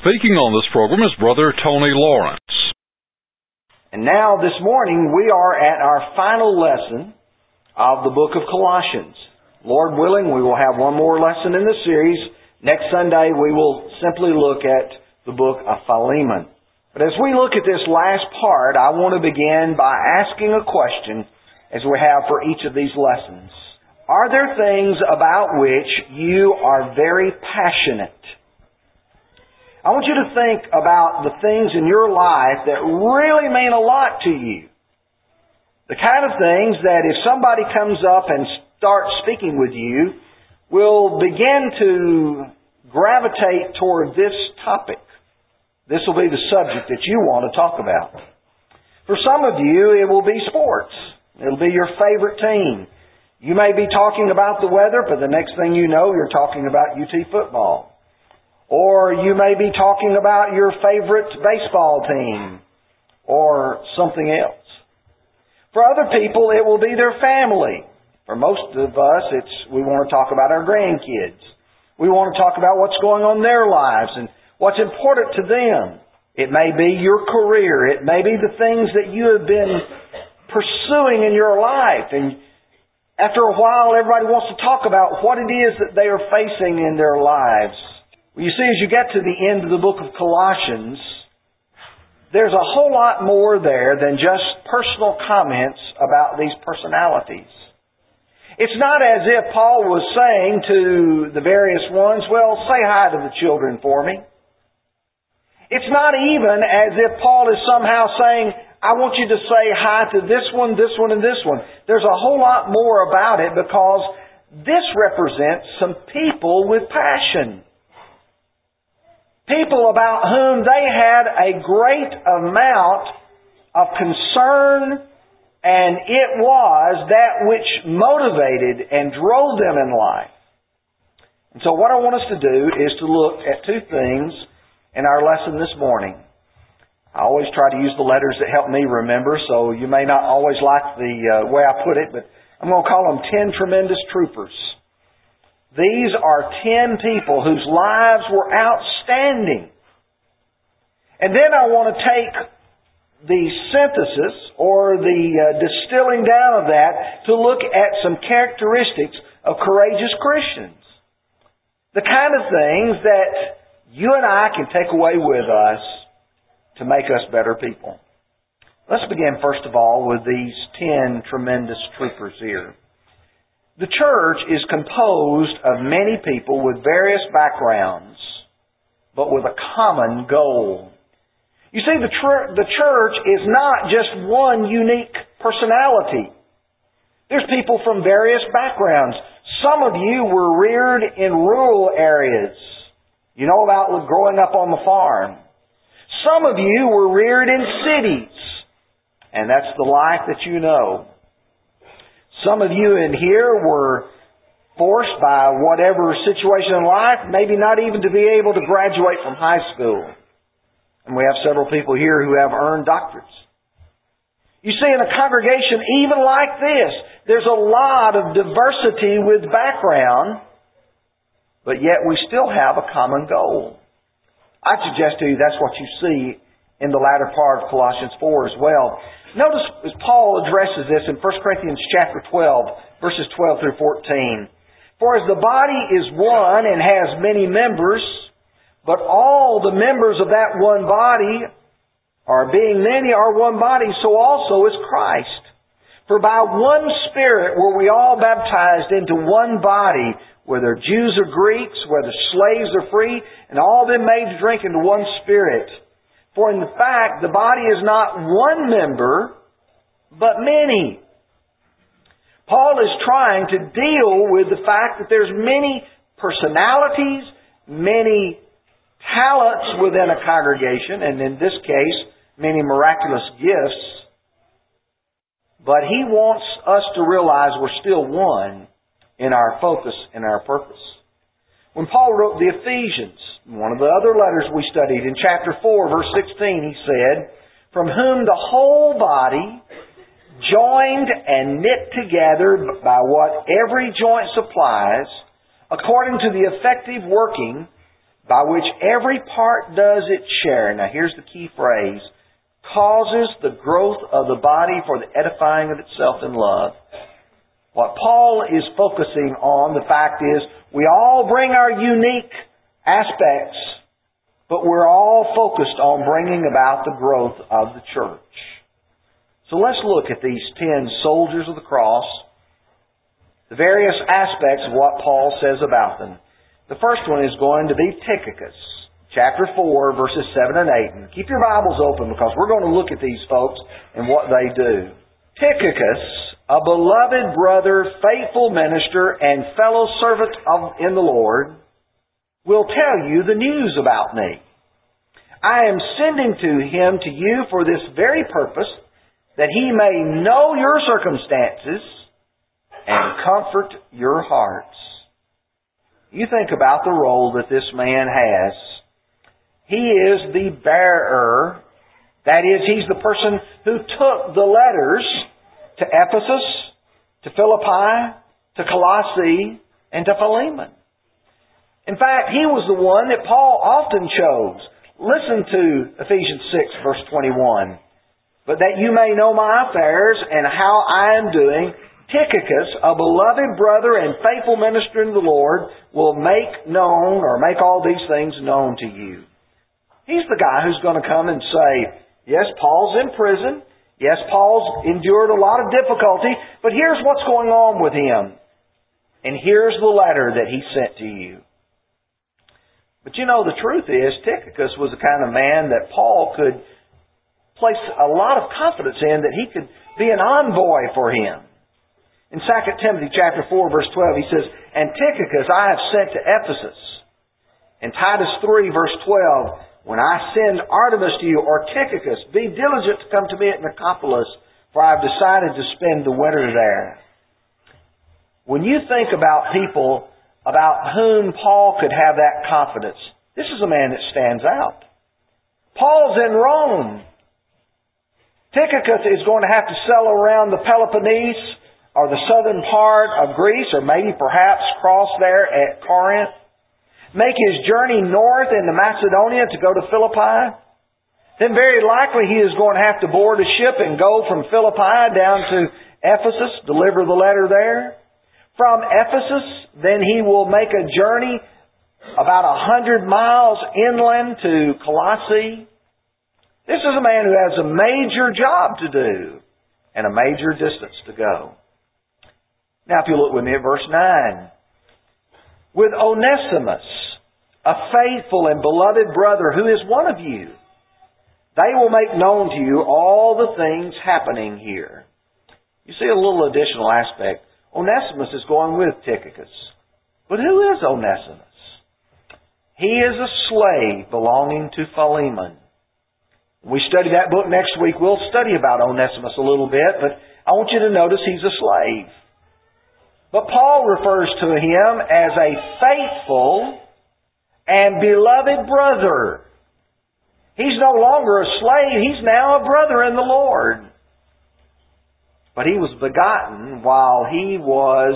Speaking on this program is Brother Tony Lawrence. And now this morning we are at our final lesson of the book of Colossians. Lord willing, we will have one more lesson in the series. Next Sunday we will simply look at the book of Philemon. But as we look at this last part, I want to begin by asking a question as we have for each of these lessons. Are there things about which you are very passionate? I want you to think about the things in your life that really mean a lot to you. The kind of things that if somebody comes up and starts speaking with you, will begin to gravitate toward this topic. This will be the subject that you want to talk about. For some of you, it will be sports. It'll be your favorite team. You may be talking about the weather, but the next thing you know, you're talking about UT football. Or you may be talking about your favorite baseball team or something else. For other people, it will be their family. For most of us, we want to talk about our grandkids. We want to talk about what's going on in their lives and what's important to them. It may be your career. It may be the things that you have been pursuing in your life. And after a while, everybody wants to talk about what it is that they are facing in their lives. Well, you see, as you get to the end of the book of Colossians, there's a whole lot more there than just personal comments about these personalities. It's not as if Paul was saying to the various ones, well, say hi to the children for me. It's not even as if Paul is somehow saying, I want you to say hi to this one, and this one. There's a whole lot more about it because this represents some people with passion. People about whom they had a great amount of concern, and it was that which motivated and drove them in life. And so what I want us to do is to look at two things in our lesson this morning. I always try to use the letters that help me remember, so you may not always like the way I put it, but I'm going to call them 10 tremendous troopers. These are 10 people whose lives were outstanding. And then I want to take the synthesis or the distilling down of that to look at some characteristics of courageous Christians. The kind of things that you and I can take away with us to make us better people. Let's begin first of all with these 10 tremendous troopers here. The church is composed of many people with various backgrounds, but with a common goal. You see, the church is not just one unique personality. There's people from various backgrounds. Some of you were reared in rural areas. You know about growing up on the farm. Some of you were reared in cities, and that's the life that you know. Some of you in here were forced by whatever situation in life, maybe not even to be able to graduate from high school. And we have several people here who have earned doctorates. You see, in a congregation even like this, there's a lot of diversity with background, but yet we still have a common goal. I'd suggest to you that's what you see in the latter part of Colossians 4 as well. Notice as Paul addresses this in 1 Corinthians chapter 12, verses 12 through 14. For as the body is one and has many members, but all the members of that one body, or being many, are one body, so also is Christ. For by one Spirit were we all baptized into one body, whether Jews or Greeks, whether slaves or free, and all them made to drink into one Spirit. For in fact, the body is not one member, but many. Paul is trying to deal with the fact that there's many personalities, many talents within a congregation, and in this case, many miraculous gifts. But he wants us to realize we're still one in our focus and our purpose. When Paul wrote the Ephesians, one of the other letters we studied, in chapter 4, verse 16, he said, from whom the whole body, joined and knit together by what every joint supplies, according to the effective working by which every part does its share. Now here's the key phrase. Causes the growth of the body for the edifying of itself in love. What Paul is focusing on, the fact is, we all bring our unique aspects, but we're all focused on bringing about the growth of the church. So let's look at these 10 soldiers of the cross, the various aspects of what Paul says about them. The first one is going to be Tychicus. Chapter 4, verses 7 and 8. And keep your Bibles open because we're going to look at these folks and what they do. Tychicus, a beloved brother, faithful minister, and fellow servant in the Lord, will tell you the news about me. I am sending him to you for this very purpose, that he may know your circumstances and comfort your hearts. You think about the role that this man has. He is the bearer. That is, he's the person who took the letters to Ephesus, to Philippi, to Colossae, and to Philemon. In fact, he was the one that Paul often chose. Listen to Ephesians 6, verse 21. But that you may know my affairs and how I am doing, Tychicus, a beloved brother and faithful minister in the Lord, will make known or make all these things known to you. He's the guy who's going to come and say, yes, Paul's in prison. Yes, Paul's endured a lot of difficulty, but here's what's going on with him. And here's the letter that he sent to you. But you know, the truth is, Tychicus was the kind of man that Paul could place a lot of confidence in, that he could be an envoy for him. In 2 Timothy chapter 4, verse 12, he says, and Tychicus I have sent to Ephesus. In Titus 3, verse 12, when I send Artemis to you, or Tychicus, be diligent to come to me at Nicopolis, for I have decided to spend the winter there. When you think about people about whom Paul could have that confidence, this is a man that stands out. Paul's in Rome. Tychicus is going to have to sail around the Peloponnese, or the southern part of Greece, or maybe perhaps cross there at Corinth. Make his journey north into Macedonia to go to Philippi. Then very likely he is going to have to board a ship and go from Philippi down to Ephesus, deliver the letter there. From Ephesus, then he will make a journey about 100 miles inland to Colossae. This is a man who has a major job to do and a major distance to go. Now if you look with me at verse 9. With Onesimus, a faithful and beloved brother who is one of you, they will make known to you all the things happening here. You see a little additional aspect. Onesimus is going with Tychicus. But who is Onesimus? He is a slave belonging to Philemon. When we study that book next week, we'll study about Onesimus a little bit, but I want you to notice he's a slave. But Paul refers to him as a faithful and beloved brother. He's no longer a slave. He's now a brother in the Lord. But he was begotten while he was,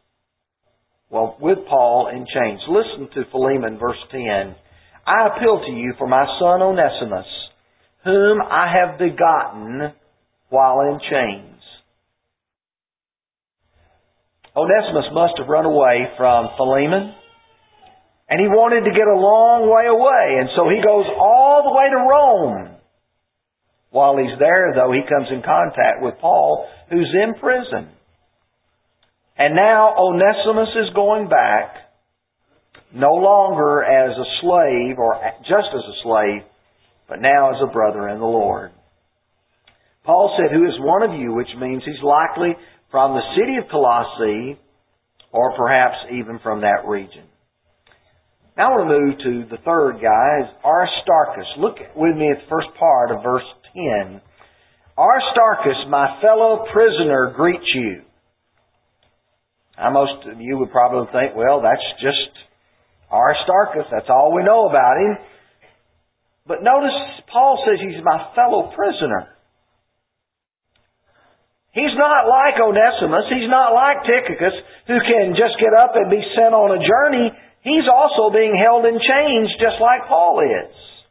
with Paul in chains. Listen to Philemon, verse 10. I appeal to you for my son Onesimus, whom I have begotten while in chains. Onesimus must have run away from Philemon, and he wanted to get a long way away, and so he goes all the way to Rome. While he's there, though, he comes in contact with Paul, who's in prison. And now Onesimus is going back, no longer as a slave, or just as a slave, but now as a brother in the Lord. Paul said, who is one of you, which means he's likely from the city of Colossae, or perhaps even from that region. Now I want to move to the third guy, Aristarchus. Look with me at the first part of verse 10. Aristarchus, my fellow prisoner, greets you. Now most of you would probably think, well, that's just Aristarchus. That's all we know about him. But notice Paul says he's my fellow prisoner. He's not like Onesimus. He's not like Tychicus, who can just get up and be sent on a journey. he's also being held in chains just like Paul is.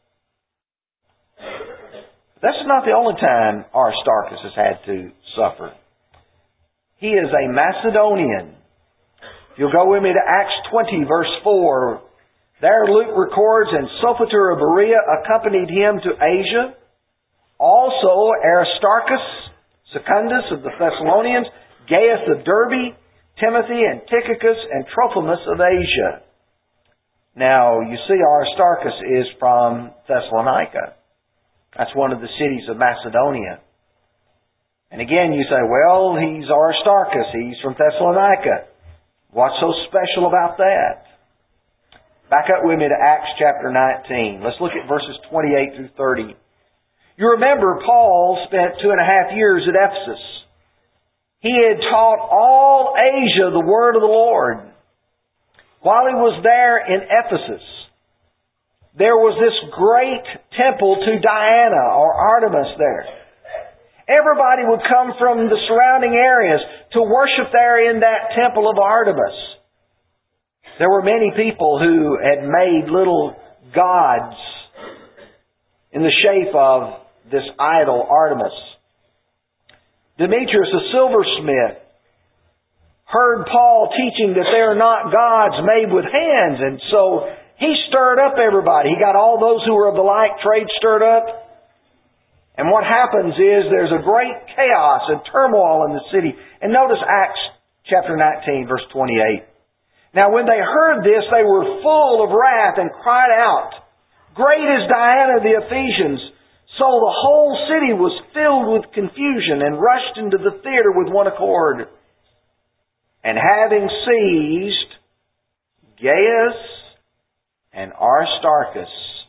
That's not the only time Aristarchus has had to suffer. He is a Macedonian. If you'll go with me to Acts 20, verse 4, there Luke records, and Sopater of Berea accompanied him to Asia. Also Aristarchus, Secundus of the Thessalonians, Gaius of Derbe, Timothy and Tychicus and Trophimus of Asia. Now, you see Aristarchus is from Thessalonica. That's one of the cities of Macedonia. And again, you say, well, he's Aristarchus. He's from Thessalonica. What's so special about that? Back up with me to Acts chapter 19. Let's look at verses 28 through 30. You remember Paul spent 2.5 years at Ephesus. He had taught all Asia the word of the Lord. While he was there in Ephesus, there was this great temple to Diana or Artemis there. Everybody would come from the surrounding areas to worship there in that temple of Artemis. There were many people who had made little gods in the shape of this idol Artemis. Demetrius, a silversmith, heard Paul teaching that they are not gods made with hands, and so he stirred up everybody. He got all those who were of the like trade stirred up. And what happens is there's a great chaos and turmoil in the city. And notice Acts chapter 19, verse 28. Now when they heard this, they were full of wrath and cried out, "Great is Diana of the Ephesians." So the whole city was filled with confusion and rushed into the theater with one accord. And having seized Gaius and Aristarchus,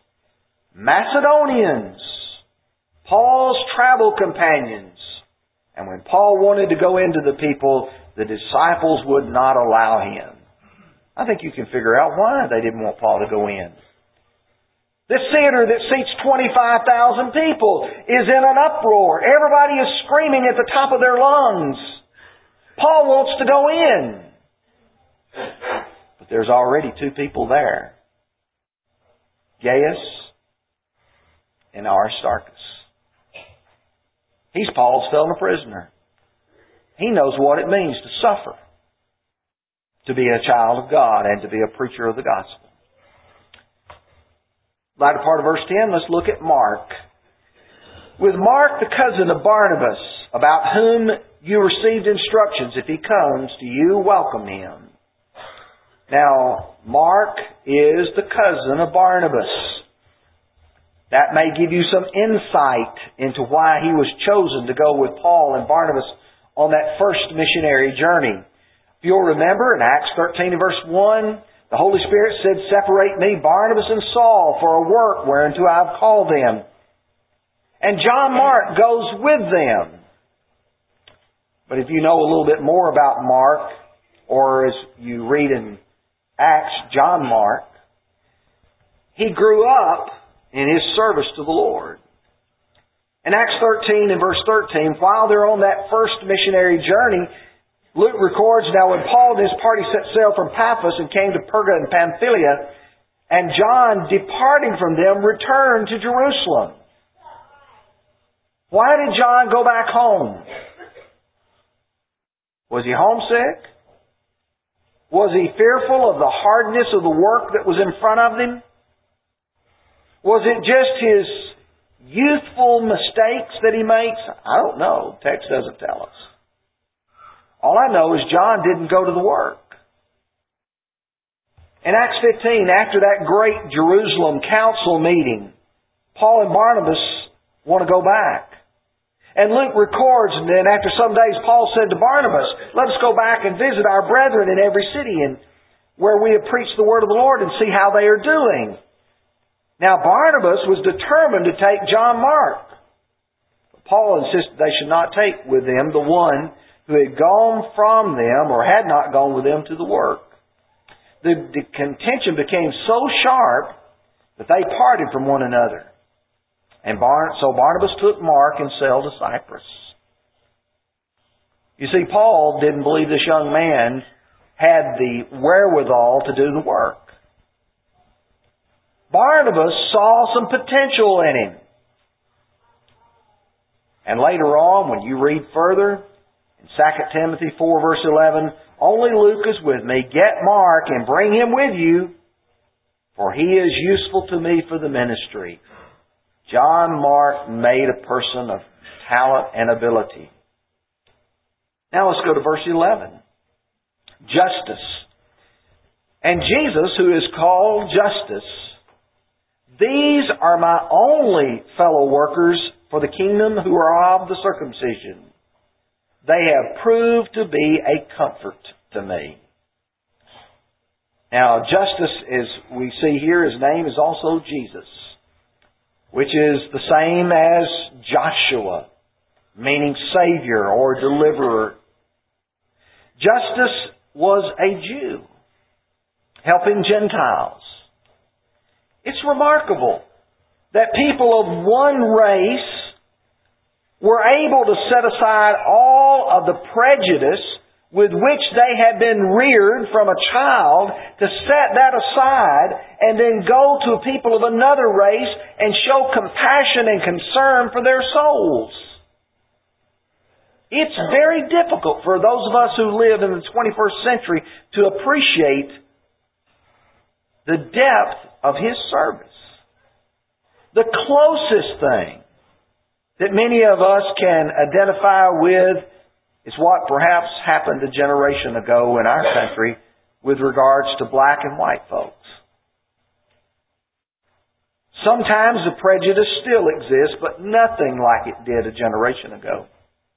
Macedonians, Paul's travel companions, and when Paul wanted to go into the people, the disciples would not allow him. I think you can figure out why they didn't want Paul to go in. This theater that seats 25,000 people is in an uproar. Everybody is screaming at the top of their lungs. Paul wants to go in. But there's already 2 people there. Gaius and Aristarchus. He's Paul's fellow prisoner. He knows what it means to suffer, to be a child of God, and to be a preacher of the gospel. Latter part of verse 10, let's look at Mark. With Mark, the cousin of Barnabas, about whom you received instructions, if he comes to you, welcome him. Now, Mark is the cousin of Barnabas. That may give you some insight into why he was chosen to go with Paul and Barnabas on that first missionary journey. If you'll remember, in Acts 13 and verse 1, the Holy Spirit said, "Separate me, Barnabas and Saul, for a work whereunto I have called them." And John Mark goes with them. But if you know a little bit more about Mark, or as you read in Acts, John Mark, he grew up in his service to the Lord. In Acts 13 and verse 13, while they're on that first missionary journey, Luke records, now when Paul and his party set sail from Paphos and came to Perga and Pamphylia, and John, departing from them, returned to Jerusalem. Why did John go back home? Was he homesick? Was he fearful of the hardness of the work that was in front of him? Was it just his youthful mistakes that he makes? I don't know. The text doesn't tell us. All I know is John didn't go to the work. In Acts 15, after that great Jerusalem council meeting, Paul and Barnabas want to go back. And Luke records, and then after some days, Paul said to Barnabas, "Let us go back and visit our brethren in every city and where we have preached the word of the Lord and see how they are doing." Now Barnabas was determined to take John Mark. But Paul insisted they should not take with them the one who had gone from them or had not gone with them to the work. The contention became so sharp that they parted from one another. And so Barnabas took Mark and sailed to Cyprus. You see, Paul didn't believe this young man had the wherewithal to do the work. Barnabas saw some potential in him. And later on, when you read further, in 2 Timothy 4 verse 11, only Luke is with me. Get Mark and bring him with you, for he is useful to me for the ministry. John Mark made a person of talent and ability. Now let's go to verse 11. Justus. And Jesus, who is called Justus, these are my only fellow workers for the kingdom who are of the circumcision. They have proved to be a comfort to me. Now, Justus, as we see here, his name is also Jesus, which is the same as Joshua, meaning Savior or Deliverer. Justus was a Jew, helping Gentiles. It's remarkable that people of one race were able to set aside all of the prejudice with which they had been reared from a child, to set that aside and then go to people of another race and show compassion and concern for their souls. It's very difficult for those of us who live in the 21st century to appreciate the depth of His service. The closest thing that many of us can identify with is what perhaps happened a generation ago in our country with regards to black and white folks. Sometimes the prejudice still exists, but nothing like it did a generation ago.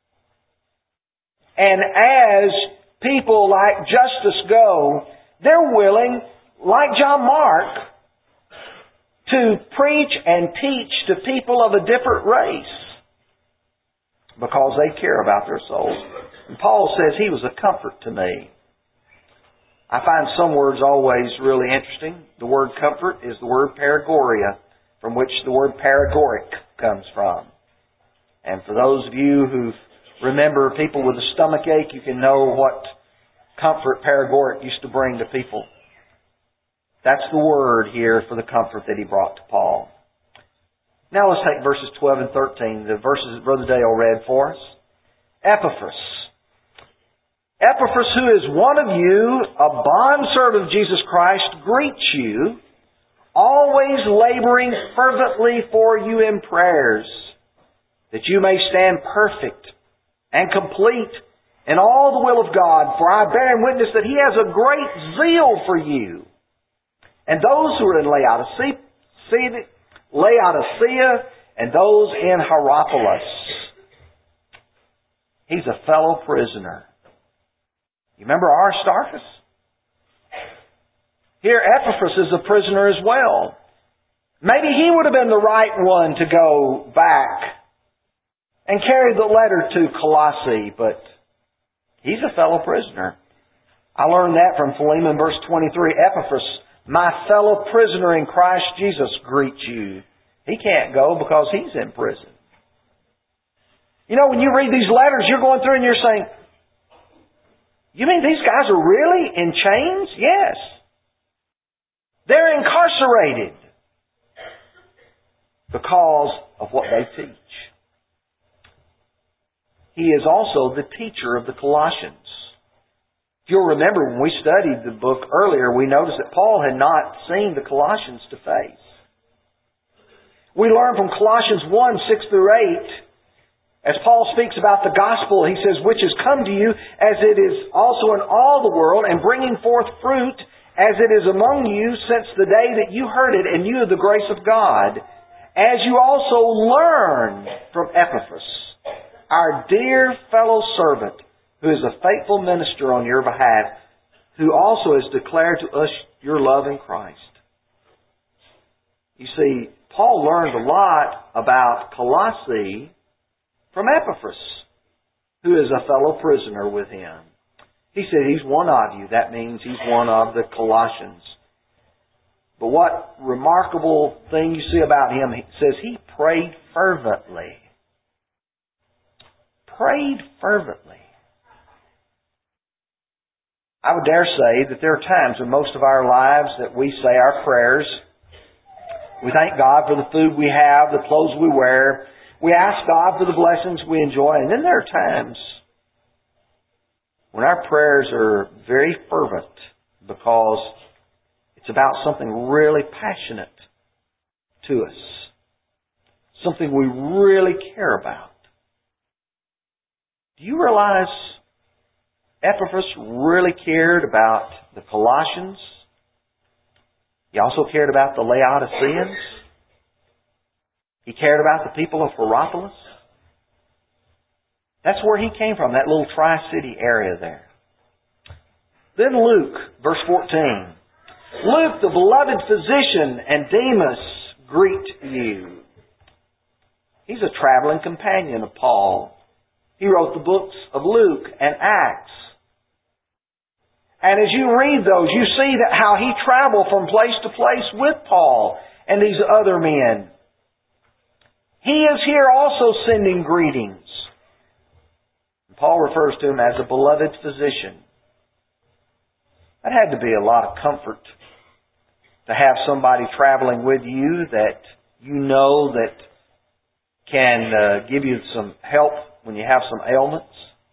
And as people like Justus go, they're willing, like John Mark, to preach and teach to people of a different race because they care about their souls. And Paul says he was a comfort to me. I find some words always really interesting. The word comfort is the word paragoria, from which the word paragoric comes from. And for those of you who remember people with a stomach ache, you can know what comfort paragoric used to bring to people. That's the word here for the comfort that he brought to Paul. Now let's take verses 12 and 13, the verses that Brother Dale read for us. Epaphras. Epaphras, who is one of you, a bondservant of Jesus Christ, greets you, always laboring fervently for you in prayers, that you may stand perfect and complete in all the will of God. For I bear him witness that he has a great zeal for you. And those who are in Laodicea and those in Hierapolis. He's a fellow prisoner. You remember Aristarchus? Here Epaphras is a prisoner as well. Maybe he would have been the right one to go back and carry the letter to Colossae, but he's a fellow prisoner. I learned that from Philemon verse 23. Epaphras, my fellow prisoner in Christ Jesus, greets you. He can't go because he's in prison. You know, when you read these letters, you're going through and you're saying, you mean these guys are really in chains? Yes. They're incarcerated because of what they teach. He is also the teacher of the Colossians. If you'll remember, when we studied the book earlier, we noticed that Paul had not seen the Colossians to face. We learn from Colossians 1, 6 through 8, as Paul speaks about the gospel, he says, which has come to you as it is also in all the world, and bringing forth fruit as it is among you since the day that you heard it and knew the grace of God, as you also learned from Epaphras, our dear fellow servant, who is a faithful minister on your behalf, who also has declared to us your love in Christ. You see, Paul learned a lot about Colossae from Epaphras, who is a fellow prisoner with him. He said he's one of you. That means he's one of the Colossians. But what remarkable thing you see about him, he says he prayed fervently. Prayed fervently. I would dare say that there are times in most of our lives that we say our prayers We thank God for the food we have, the clothes we wear. We ask God for the blessings we enjoy. And then there are times when our prayers are very fervent because it's about something really passionate to us. Something we really care about. Do you realize Epaphras really cared about the Colossians? He also cared about the Laodiceans. He cared about the people of Hierapolis. That's where he came from, that little Tri-City area there. Then Luke, verse 14. Luke, the beloved physician, and Demas greet you. He's a traveling companion of Paul. He wrote the books of Luke and Acts. And as you read those, you see that how he traveled from place to place with Paul and these other men. He is here also sending greetings. Paul refers to him as a beloved physician. That had to be a lot of comfort to have somebody traveling with you that you know that can give you some help when you have some ailments.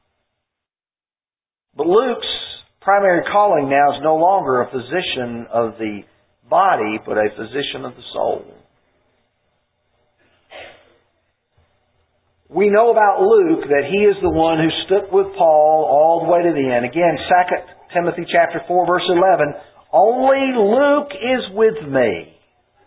But Luke's primary calling now is no longer a physician of the body, but a physician of the soul. We know about Luke that he is the one who stuck with Paul all the way to the end. Again, 2 Timothy chapter 4, verse 11, only Luke is with me.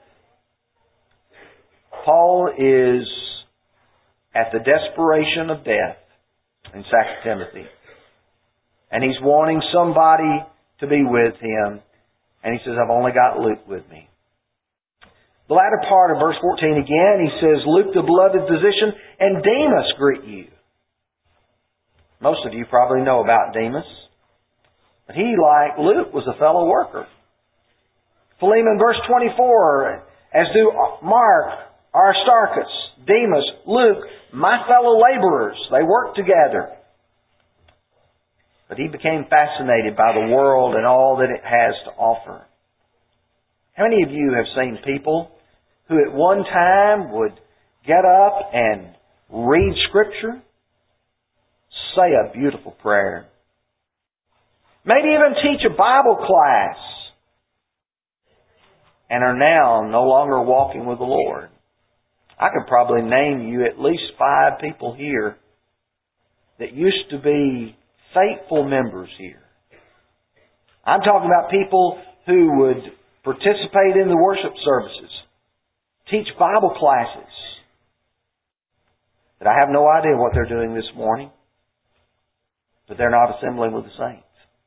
Paul is at the desperation of death in 2 Timothy. And he's wanting somebody to be with him. And he says, I've only got Luke with me. The latter part of verse 14 again, he says, Luke the beloved physician and Demas greet you. Most of you probably know about Demas. But he, like Luke, was a fellow worker. Philemon verse 24, as do Mark, Aristarchus, Demas, Luke, my fellow laborers. They worked together. But he became fascinated by the world and all that it has to offer. How many of you have seen people who at one time would get up and read Scripture, say a beautiful prayer, maybe even teach a Bible class, and are now no longer walking with the Lord? I could probably name you at least 5 people here that used to be faithful members here. I'm talking about people who would participate in the worship services, teach Bible classes, that I have no idea what they're doing this morning, but they're not assembling with the saints.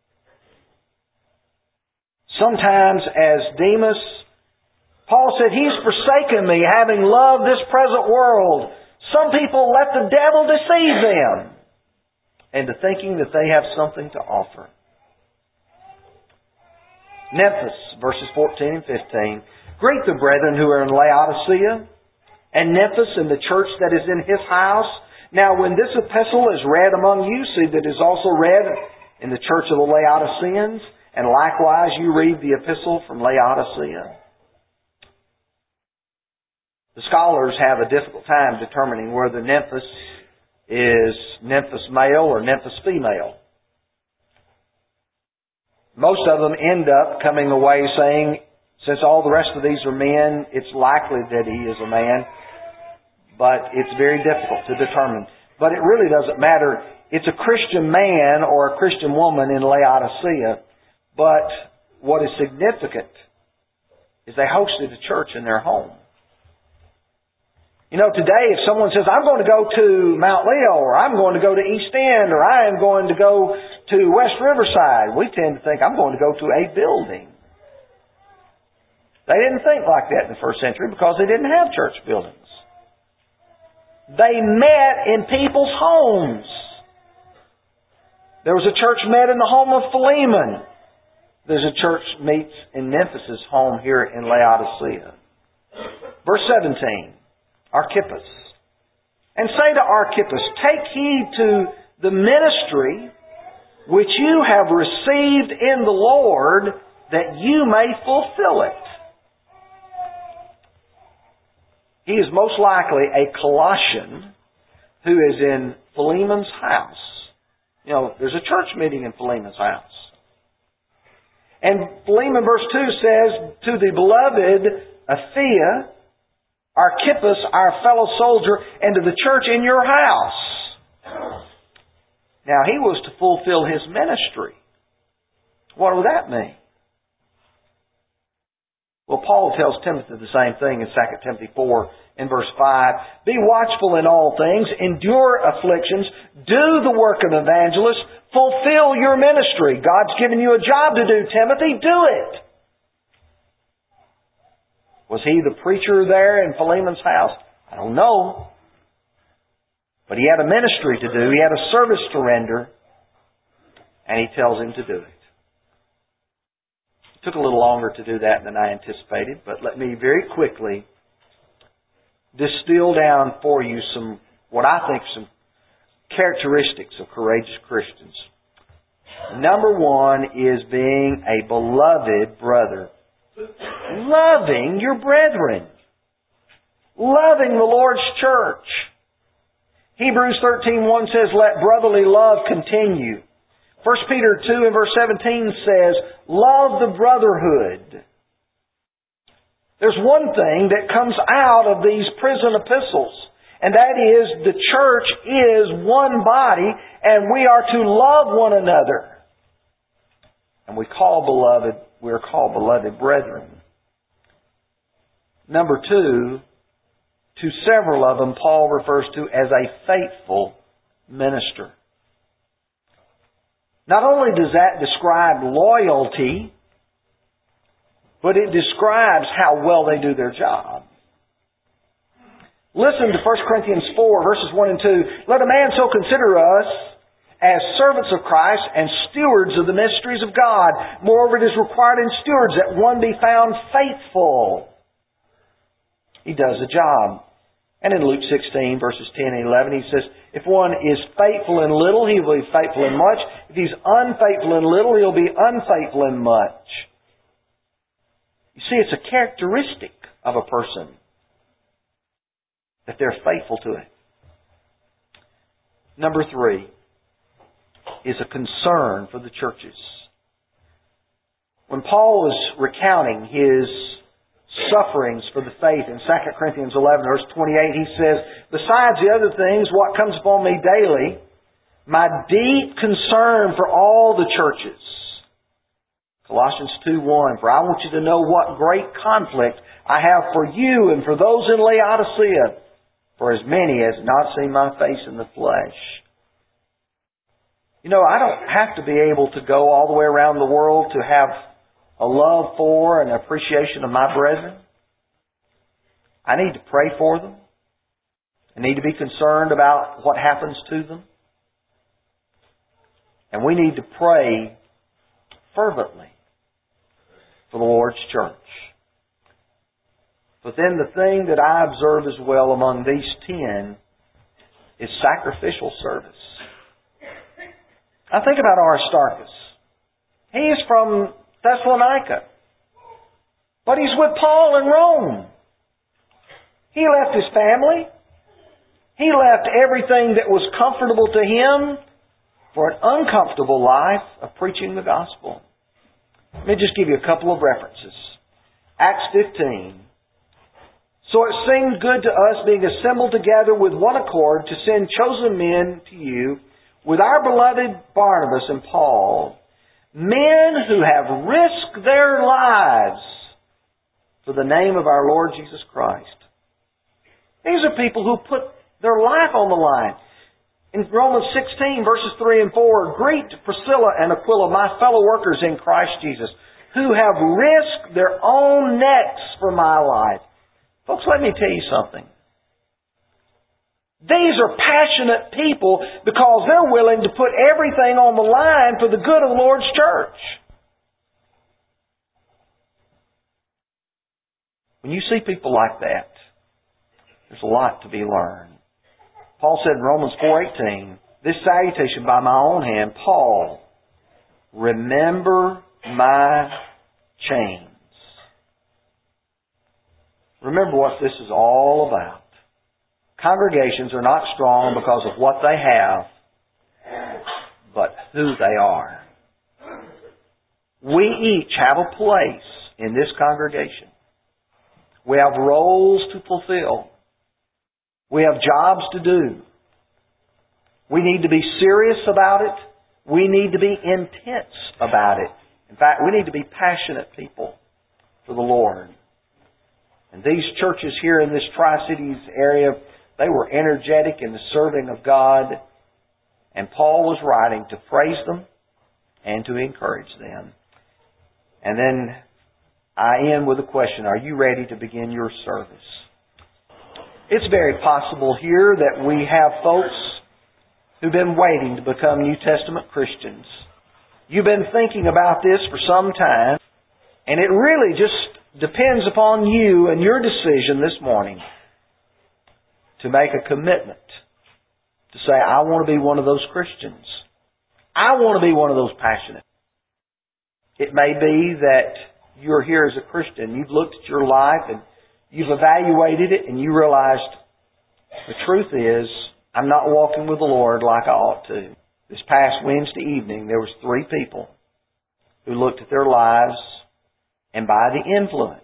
Sometimes, as Demas, Paul said, he's forsaken me, having loved this present world. Some people let the devil deceive them into thinking that they have something to offer. Nephthys, verses 14 and 15. Greet the brethren who are in Laodicea, and Nephthys and the church that is in his house. Now when this epistle is read among you, see that it is also read in the church of the Laodiceans, and likewise you read the epistle from Laodicea. The scholars have a difficult time determining whether Nephthys is Nephthys male or Nephthys female. Most of them end up coming away saying, since all the rest of these are men, it's likely that he is a man. But it's very difficult to determine. But it really doesn't matter. It's a Christian man or a Christian woman in Laodicea. But what is significant is they hosted a church in their home. You know, today if someone says, I'm going to go to Mount Leo, or I'm going to go to East End, or I am going to go to West Riverside, we tend to think, I'm going to go to a building. They didn't think like that in the first century because they didn't have church buildings. They met in people's homes. There was a church met in the home of Philemon. There's a church meets in Nephthys' home here in Laodicea. Verse 17. Archippus. And say to Archippus, take heed to the ministry which you have received in the Lord, that you may fulfill it. He is most likely a Colossian who is in Philemon's house. You know, there's a church meeting in Philemon's house. And Philemon verse 2 says, to the beloved Apphia, Archippus, our fellow soldier, and to the church in your house. Now, he was to fulfill his ministry. What would that mean? Well, Paul tells Timothy the same thing in 2 Timothy 4 and verse 5. Be watchful in all things, endure afflictions, do the work of an evangelist, fulfill your ministry. God's given you a job to do, Timothy. Do it. Was he the preacher there in Philemon's house? I don't know. But he had a ministry to do. He had a service to render. And he tells him to do it. It took a little longer to do that than I anticipated. But let me very quickly distill down for you some, what I think, some characteristics of courageous Christians. Number one is being a beloved brother. Loving your brethren. Loving the Lord's church. Hebrews 13:1 says, let brotherly love continue. 1 Peter 2 and verse 17 says, love the brotherhood. There's one thing that comes out of these prison epistles, and that is the church is one body, and we are to love one another. And we are called beloved brethren. Number two, to several of them, Paul refers to as a faithful minister. Not only does that describe loyalty, but it describes how well they do their job. Listen to 1 Corinthians 4, verses 1 and 2. Let a man so consider us as servants of Christ and stewards of the mysteries of God. Moreover, it is required in stewards that one be found faithful. He does a job. And in Luke 16, verses 10 and 11, he says, if one is faithful in little, he will be faithful in much. If he's unfaithful in little, he'll be unfaithful in much. You see, it's a characteristic of a person that they're faithful to it. Number three is a concern for the churches. When Paul was recounting his sufferings for the faith in 2 Corinthians 11, verse 28, he says, besides the other things, what comes upon me daily, my deep concern for all the churches. Colossians 2:1, for I want you to know what great conflict I have for you and for those in Laodicea, for as many as not seen my face in the flesh. You know, I don't have to be able to go all the way around the world to have a love for and appreciation of my brethren. I need to pray for them. I need to be concerned about what happens to them. And we need to pray fervently for the Lord's church. But then the thing that I observe as well among these 10 is sacrificial service. I think about Aristarchus. He is from Thessalonica. But he's with Paul in Rome. He left his family. He left everything that was comfortable to him for an uncomfortable life of preaching the gospel. Let me just give you a couple of references. Acts 15. So it seemed good to us, being assembled together with one accord, to send chosen men to you with our beloved Barnabas and Paul, men who have risked their lives for the name of our Lord Jesus Christ. These are people who put their life on the line. In Romans 16, verses 3 and 4, greet Priscilla and Aquila, my fellow workers in Christ Jesus, who have risked their own necks for my life. Folks, let me tell you something. These are passionate people because they're willing to put everything on the line for the good of the Lord's church. When you see people like that, there's a lot to be learned. Paul said in Romans 4:18, this salutation by my own hand, Paul, remember my chains. Remember what this is all about. Congregations are not strong because of what they have, but who they are. We each have a place in this congregation. We have roles to fulfill. We have jobs to do. We need to be serious about it. We need to be intense about it. In fact, we need to be passionate people for the Lord. And these churches here in this Tri-Cities area, they were energetic in the serving of God. And Paul was writing to praise them and to encourage them. And then I end with a question. Are you ready to begin your service? It's very possible here that we have folks who've been waiting to become New Testament Christians. You've been thinking about this for some time, and it really just depends upon you and your decision this morning to make a commitment to say, I want to be one of those Christians. I want to be one of those passionate. It may be that you're here as a Christian. You've looked at your life and you've evaluated it and you realized the truth is, I'm not walking with the Lord like I ought to. This past Wednesday evening, there was 3 people who looked at their lives and by the influence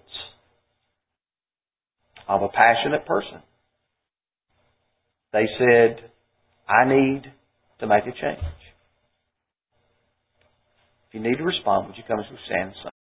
of a passionate person, they said, I need to make a change. If you need to respond, would you come as we stand and sing?